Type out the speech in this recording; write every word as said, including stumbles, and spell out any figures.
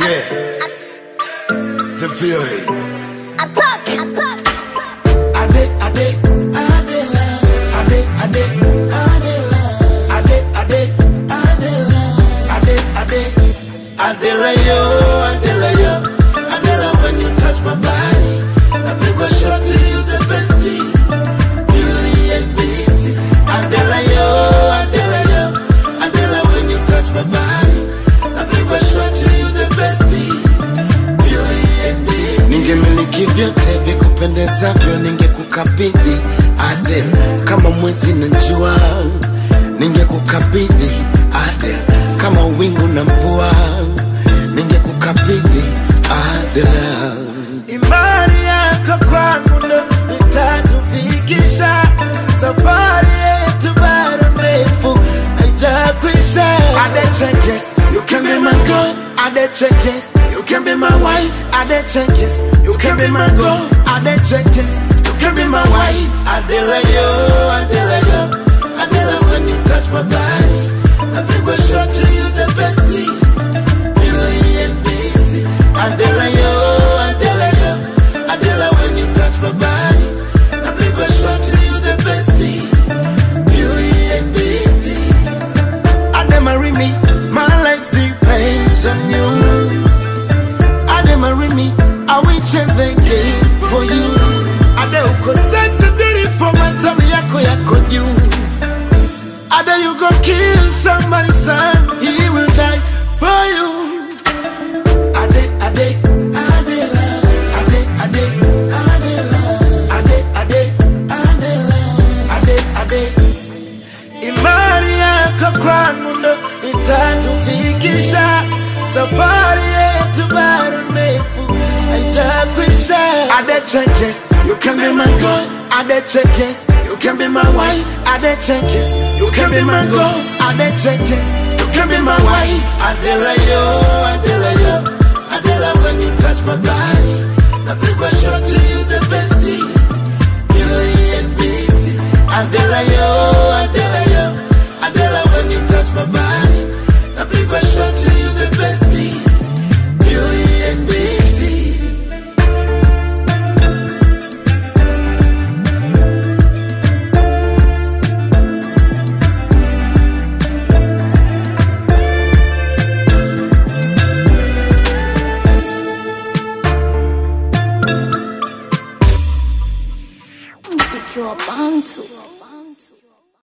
Yeah. The V O A. Attack, attack. Ade, ade, Adela. Ade, ade, Adela. Ade, ade, Adela. Ade, ade, Adela yo, Adela yo. Adela, when you touch my body, I bring a shot to you, the bestie. Beauty and beastie. Adela yo, Adela yo. Adela, when you touch my body, I bring a shot to you, the bestie. Ningemiliki vyote vikupendezavyo, ningekukabidhi Adel, kama mwezi na jua. Ningekukabidhi Adel, kama wingu na mvua. Ningekukabidhi Adel. Imani yako kwangu ndo itatufikisha, safari yetu bado mrefu haijakwisha. Ade checkers, you can be my girl. Ade checkers, you can be my wife. Ade checkers, you can be my girl. Ade checkers, you can be my wife. Adela yo, Adela yo. Adela, when you touch my body, I bring a shot to you, the bestie. Beauty and beastie. Adela yo, Adela yo. Adela, when you touch my body, I bring a shot to you, the bestie. Beauty and beastie. Ade, marry me, my life depends on you. Ade, marry me, I will change the game for you. Ade, uko sexy, beautiful, matami yako yako you. Ade, you go kill somebody's son, he will die for you. Ade, ade, Adela. Ade, ade, Adela. Ade, ade, Adela. Ade, ade. Imani yako kwangu ndo itatufikisha, safari yetu bado ndefu haijakwisha. Ade checkers, you can be my girl. Ade checkers, you can be my wife. Ade checkers, you can be my girl. Ade checkers, you can be my wife. Adela yo, Adela yo. Adela, when you touch my body, I bring a shot to you, the bestie. Beauty and beastie. Adela yo, Adela.